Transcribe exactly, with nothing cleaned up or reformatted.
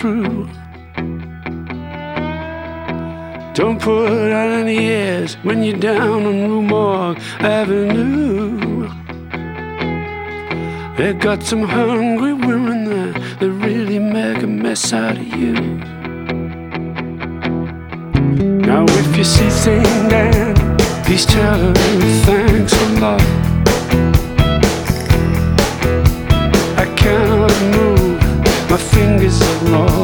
through. Don't put out any airs when you're down on Rue Morgue Avenue. They got some hungry women there that really make a mess out of you. Now if you see Saint Anne, please tell her thanks.